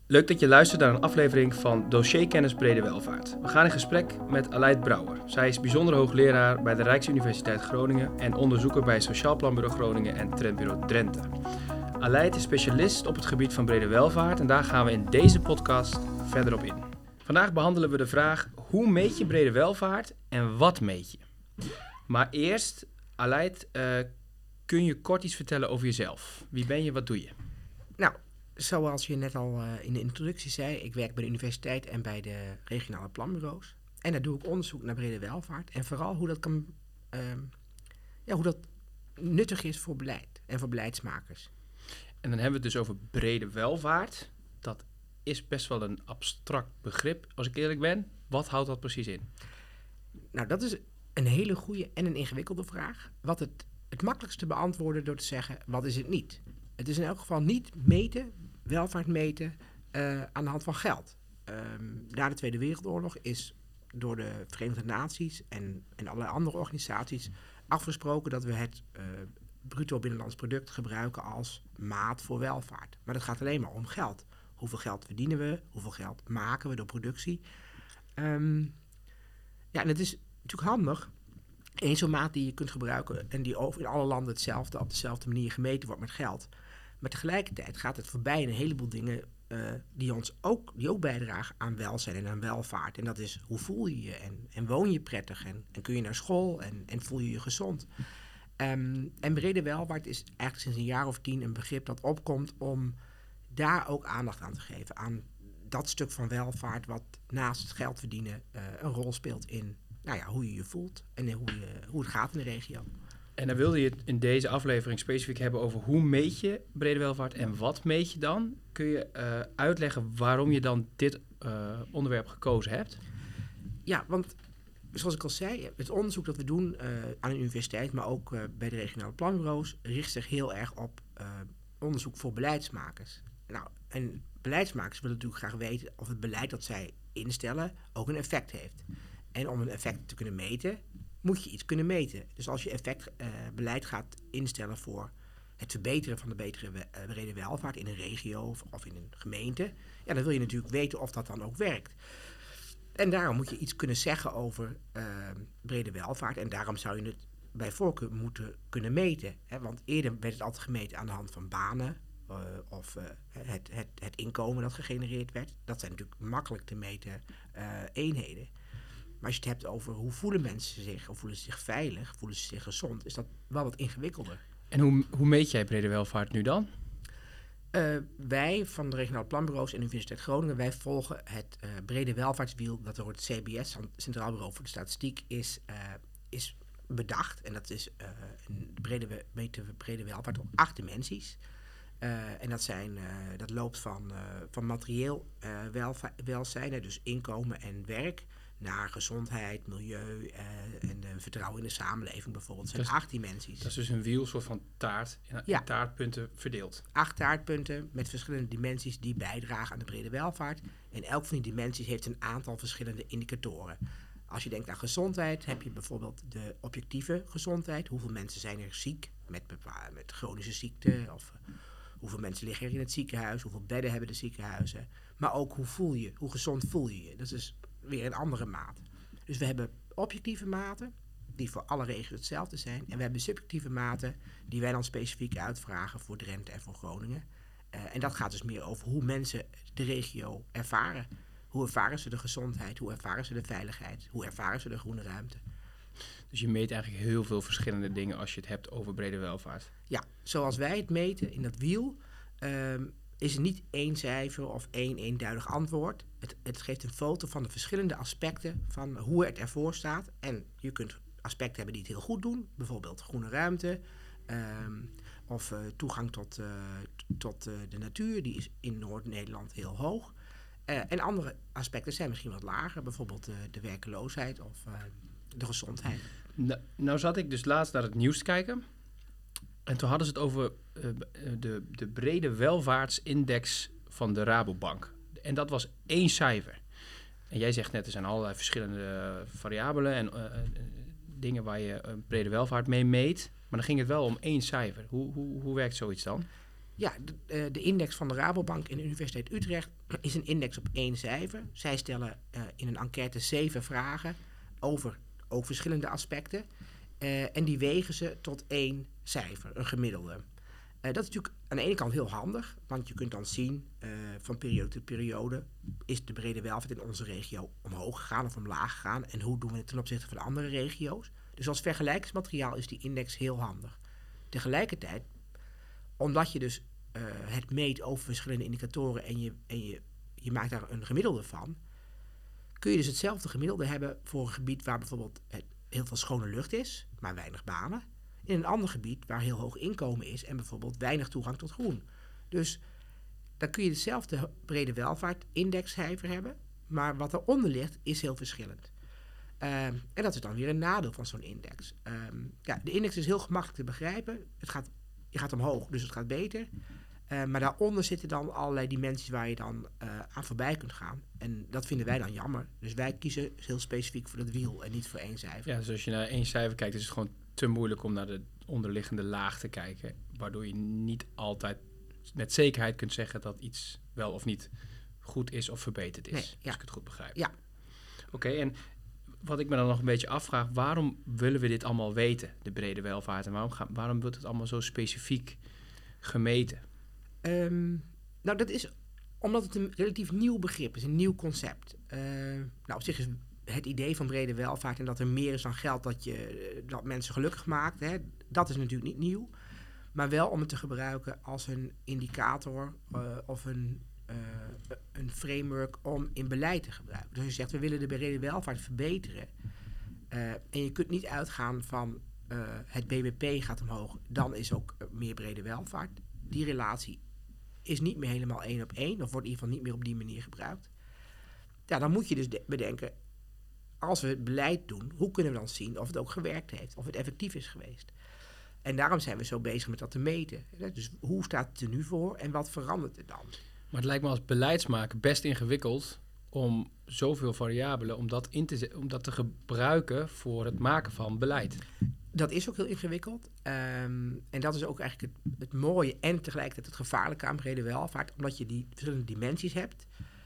Leuk dat je luistert naar een aflevering van Dossier Kennis Brede Welvaart. We gaan in gesprek met Aleid Brouwer. Zij is bijzonder hoogleraar bij de Rijksuniversiteit Groningen en onderzoeker bij Sociaal Planbureau Groningen en Trendbureau Drenthe. Aleid is specialist op het gebied van brede welvaart en daar gaan we in deze podcast verder op in. Vandaag behandelen we de vraag: hoe meet je brede welvaart en wat meet je? Maar eerst, Aleid, kun je kort iets vertellen over jezelf? Wie ben je, wat doe je? Nou, zoals je net al in de introductie zei, ik werk bij de universiteit en bij de regionale planbureaus. En daar doe ik onderzoek naar brede welvaart en vooral hoe dat nuttig is voor beleid en voor beleidsmakers. En dan hebben we het dus over brede welvaart. Dat is best wel een abstract begrip, als ik eerlijk ben. Wat houdt dat precies in? Nou, dat is een hele goede en een ingewikkelde vraag. Wat het makkelijkste beantwoorden door te zeggen, wat is het niet? Het is in elk geval niet meten, welvaart meten, aan de hand van geld. Na de Tweede Wereldoorlog is door de Verenigde Naties en allerlei andere organisaties afgesproken dat we het bruto binnenlands product gebruiken als maat voor welvaart. Maar dat gaat alleen maar om geld. Hoeveel geld verdienen we? Hoeveel geld maken we door productie? En het is natuurlijk handig. Eén zo'n maat die je kunt gebruiken en die in alle landen op dezelfde manier gemeten wordt met geld. Maar tegelijkertijd gaat het voorbij een heleboel dingen die ook bijdragen aan welzijn en aan welvaart. En dat is, hoe voel je je en woon je prettig en kun je naar school en voel je je gezond. En brede welvaart is eigenlijk sinds een jaar of 10 een begrip dat opkomt om daar ook aandacht aan te geven. Aan dat stuk van welvaart wat naast het geld verdienen een rol speelt in hoe je je voelt en hoe het gaat in de regio. En dan wilde je het in deze aflevering specifiek hebben over hoe meet je brede welvaart en wat meet je dan? Kun je uitleggen waarom je dan dit onderwerp gekozen hebt? Ja, want zoals ik al zei, het onderzoek dat we doen aan de universiteit, maar ook bij de regionale planbureaus, richt zich heel erg op onderzoek voor beleidsmakers. Nou, en beleidsmakers willen natuurlijk graag weten of het beleid dat zij instellen ook een effect heeft. En om een effect te kunnen meten, moet je iets kunnen meten. Dus als je beleid gaat instellen voor het verbeteren van de brede welvaart in een regio of in een gemeente, dan wil je natuurlijk weten of dat dan ook werkt. En daarom moet je iets kunnen zeggen over brede welvaart. En daarom zou je het bij voorkeur moeten kunnen meten. Hè? Want eerder werd het altijd gemeten aan de hand van banen of het inkomen dat gegenereerd werd. Dat zijn natuurlijk makkelijk te meten eenheden. Maar als je het hebt over hoe voelen mensen zich, of voelen ze zich veilig, voelen ze zich gezond, is dat wel wat ingewikkelder. En hoe meet jij brede welvaart nu dan? Wij van de regionale planbureaus en de Universiteit Groningen, wij volgen het brede welvaartswiel dat door het CBS, het Centraal Bureau voor de Statistiek, is bedacht. En dat is brede welvaart op 8 dimensies. En dat loopt van materieel welzijn, dus inkomen en werk, naar gezondheid, milieu en vertrouwen in de samenleving bijvoorbeeld. Dat zijn 8 dimensies. Dat is dus een wiel, soort van taart, in taartpunten verdeeld. 8 taartpunten met verschillende dimensies die bijdragen aan de brede welvaart. En elk van die dimensies heeft een aantal verschillende indicatoren. Als je denkt aan gezondheid, heb je bijvoorbeeld de objectieve gezondheid. Hoeveel mensen zijn er ziek met chronische ziekte? Of hoeveel mensen liggen er in het ziekenhuis? Hoeveel bedden hebben de ziekenhuizen? Maar ook hoe gezond voel je je? Dat is weer een andere maat. Dus we hebben objectieve maten die voor alle regio's hetzelfde zijn. En we hebben subjectieve maten die wij dan specifiek uitvragen voor Drenthe en voor Groningen. En dat gaat dus meer over hoe mensen de regio ervaren. Hoe ervaren ze de gezondheid? Hoe ervaren ze de veiligheid? Hoe ervaren ze de groene ruimte? Dus je meet eigenlijk heel veel verschillende dingen als je het hebt over brede welvaart. Ja, zoals wij het meten in dat wiel, is er niet één cijfer of één eenduidig antwoord. Het geeft een foto van de verschillende aspecten van hoe het ervoor staat. En je kunt aspecten hebben die het heel goed doen. Bijvoorbeeld groene ruimte of toegang tot de natuur. Die is in Noord-Nederland heel hoog. En andere aspecten zijn misschien wat lager. Bijvoorbeeld de werkeloosheid of de gezondheid. Nou zat ik dus laatst naar het nieuws te kijken. En toen hadden ze het over de brede welvaartsindex van de Rabobank. En dat was 1 cijfer. En jij zegt net, er zijn allerlei verschillende variabelen en dingen waar je brede welvaart mee meet. Maar dan ging het wel om 1 cijfer. Hoe werkt zoiets dan? Ja, de index van de Rabobank en de Universiteit Utrecht is een index op 1 cijfer. Zij stellen in een enquête 7 vragen over ook verschillende aspecten. En die wegen ze tot 1 cijfer, een gemiddelde. Dat is natuurlijk aan de ene kant heel handig, want je kunt dan zien van periode tot periode, is de brede welvaart in onze regio omhoog gegaan of omlaag gegaan en hoe doen we het ten opzichte van de andere regio's. Dus als vergelijkingsmateriaal is die index heel handig. Tegelijkertijd, omdat je dus het meet over verschillende indicatoren en je maakt daar een gemiddelde van, kun je dus hetzelfde gemiddelde hebben voor een gebied waar bijvoorbeeld heel veel schone lucht is, maar weinig banen. In een ander gebied waar heel hoog inkomen is en bijvoorbeeld weinig toegang tot groen. Dus dan kun je dezelfde brede welvaart indexcijfer hebben, maar wat eronder ligt is heel verschillend. En dat is dan weer een nadeel van zo'n index. De index is heel gemakkelijk te begrijpen. Je gaat omhoog, dus het gaat beter. Maar daaronder zitten dan allerlei dimensies waar je dan aan voorbij kunt gaan. En dat vinden wij dan jammer. Dus wij kiezen heel specifiek voor het wiel en niet voor 1 cijfer. Ja, dus als je naar 1 cijfer kijkt, is het gewoon te moeilijk om naar de onderliggende laag te kijken. Waardoor je niet altijd met zekerheid kunt zeggen dat iets wel of niet goed is of verbeterd is. Nee, Als ik het goed begrijp. Ja. Oké, en wat ik me dan nog een beetje afvraag, waarom willen we dit allemaal weten, de brede welvaart? En waarom wordt het allemaal zo specifiek gemeten? Dat is omdat het een relatief nieuw begrip is, een nieuw concept. Op zich is het idee van brede welvaart en dat er meer is dan geld dat mensen gelukkig maakt, hè, dat is natuurlijk niet nieuw. Maar wel om het te gebruiken als een indicator of een framework om in beleid te gebruiken. Dus als je zegt, we willen de brede welvaart verbeteren. En je kunt niet uitgaan van het BBP gaat omhoog, dan is ook meer brede welvaart. Die relatie is niet meer helemaal 1 op 1, of wordt in ieder geval niet meer op die manier gebruikt. Ja, dan moet je dus bedenken, als we het beleid doen, hoe kunnen we dan zien of het ook gewerkt heeft, of het effectief is geweest. En daarom zijn we zo bezig met dat te meten. Dus hoe staat het er nu voor en wat verandert er dan? Maar het lijkt me als beleidsmaker best ingewikkeld om zoveel variabelen, om dat te gebruiken voor het maken van beleid. Dat is ook heel ingewikkeld. En dat is ook eigenlijk het mooie en tegelijkertijd het gevaarlijke aan brede welvaart. Omdat je die verschillende dimensies hebt,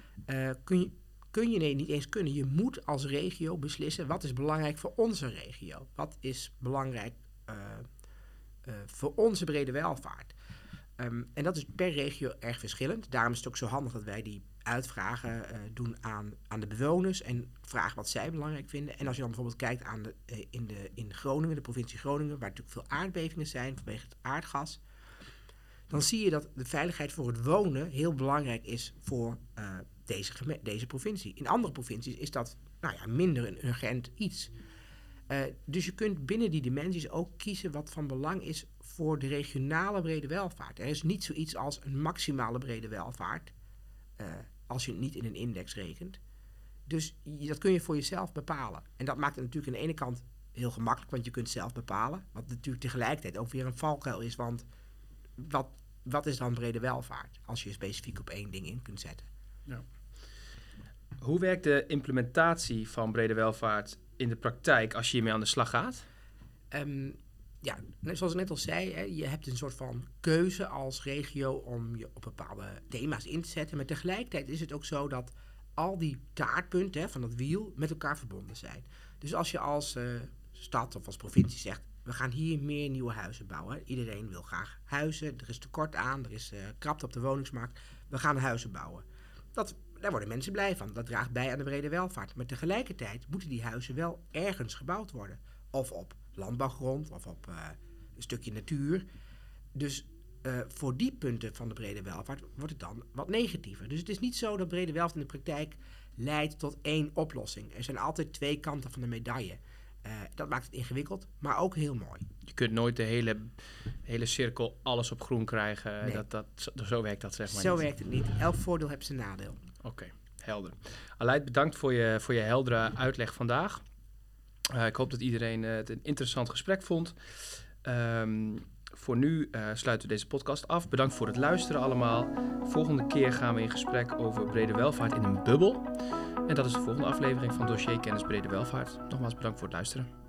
je moet als regio beslissen wat is belangrijk voor onze regio. Wat is belangrijk voor onze brede welvaart. En dat is per regio erg verschillend. Daarom is het ook zo handig dat wij die uitvragen doen aan de bewoners en vragen wat zij belangrijk vinden. En als je dan bijvoorbeeld kijkt in Groningen, de provincie Groningen, waar natuurlijk veel aardbevingen zijn vanwege het aardgas, dan zie je dat de veiligheid voor het wonen heel belangrijk is voor deze provincie. In andere provincies is dat minder een urgent iets. Dus je kunt binnen die dimensies ook kiezen wat van belang is voor de regionale brede welvaart. Er is niet zoiets als een maximale brede welvaart, als je het niet in een index rekent. Dus dat kun je voor jezelf bepalen. En dat maakt het natuurlijk aan de ene kant heel gemakkelijk, want je kunt zelf bepalen. Wat natuurlijk tegelijkertijd ook weer een valkuil is, want wat is dan brede welvaart? Als je specifiek op 1 ding in kunt zetten. Ja. Hoe werkt de implementatie van brede welvaart in de praktijk als je hiermee aan de slag gaat? Zoals ik net al zei, je hebt een soort van keuze als regio om je op bepaalde thema's in te zetten. Maar tegelijkertijd is het ook zo dat al die taartpunten van het wiel met elkaar verbonden zijn. Dus als je als stad of als provincie zegt, we gaan hier meer nieuwe huizen bouwen. Iedereen wil graag huizen, er is tekort aan, er is krapte op de woningsmarkt. We gaan huizen bouwen. Daar worden mensen blij van. Dat draagt bij aan de brede welvaart. Maar tegelijkertijd moeten die huizen wel ergens gebouwd worden. Of op landbouwgrond of op een stukje natuur. Dus voor die punten van de brede welvaart wordt het dan wat negatiever. Dus het is niet zo dat brede welvaart in de praktijk leidt tot 1 oplossing. Er zijn altijd 2 kanten van de medaille. Dat maakt het ingewikkeld, maar ook heel mooi. Je kunt nooit de hele cirkel alles op groen krijgen. Nee. Zo werkt dat, zeg maar. Zo niet. werkt het niet. Elk voordeel heeft zijn nadeel. Oké, helder. Aleid, bedankt voor je heldere uitleg vandaag. Ik hoop dat iedereen het een interessant gesprek vond. Voor nu sluiten we deze podcast af. Bedankt voor het luisteren allemaal. Volgende keer gaan we in gesprek over brede welvaart in een bubbel. En dat is de volgende aflevering van Dossier Kennis Brede Welvaart. Nogmaals bedankt voor het luisteren.